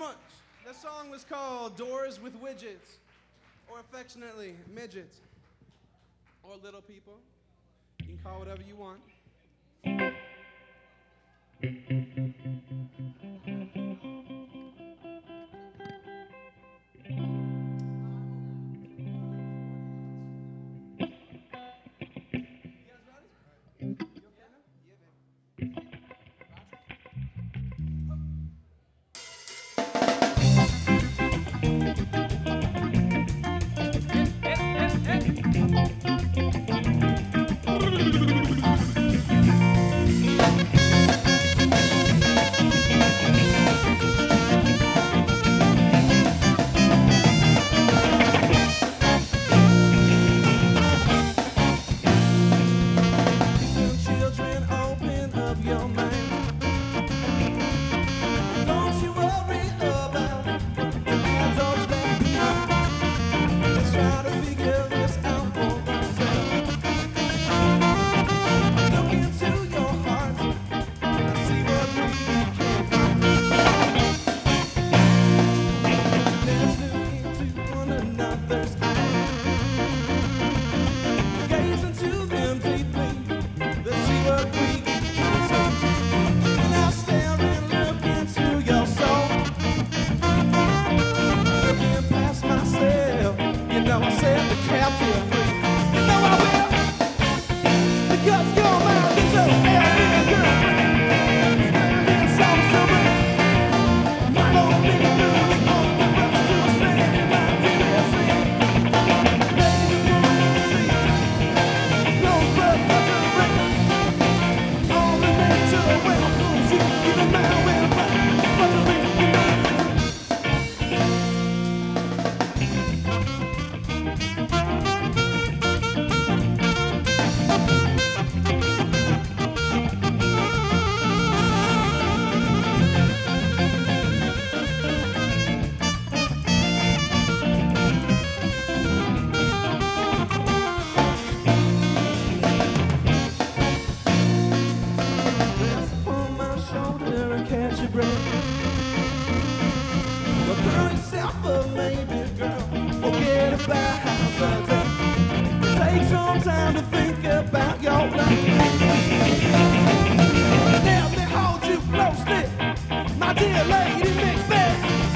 much. The song was called Doors with Widgets, or affectionately, midgets, or little people. You can call whatever you want. Take some time to think about your life. Let me hold you closely, my dear Lady Macbeth.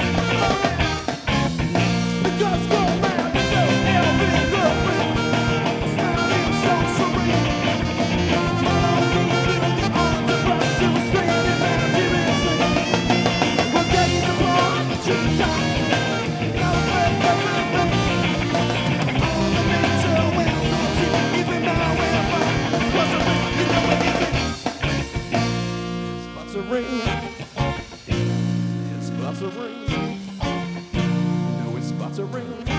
Because your mind is so every girlfriend, smiling so serene. Follow me with the arms of us to a stranded mountain. We'll gaze upon the treetop. It's about to rain. You know it's about to rain.